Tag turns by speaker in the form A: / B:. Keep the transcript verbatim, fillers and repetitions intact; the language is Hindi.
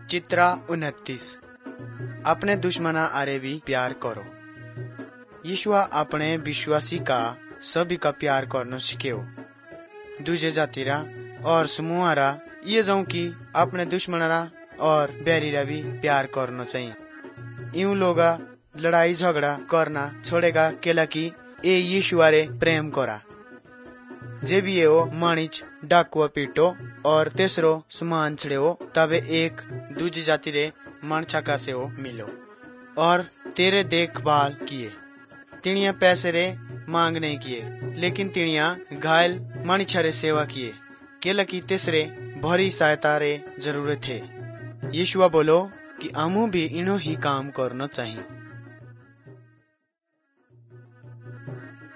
A: चित्रा उनतीस। अपने दुश्मना आरे भी प्यार करो। यीशुआ अपने विश्वासी का सभी का प्यार करना सिखेओ। दूजे जातिरा और समूहरा ये जाऊं कि अपने दुश्मनरा और बैरीरा भी प्यार करना चाहिए। यूं लोगा लड़ाई झगड़ा करना छोड़ेगा केला कि ए यीशुआरे प्रेम करा। जे भी ये माणिच डाकुआ पीटो और तेसरो समान छड़े हो तबे एक दूजी जाति रे मानछा का से हो मिलो और तेरे देखभाल किए। तिणिया पैसे रे मांग नहीं किए, लेकिन तिणिया घायल माणिछा रे सेवा किए केला कि तेसरे भरी सहायता रे जरूरत है। यीशुआ बोलो कि आमू भी इनो ही काम करना चाहिए।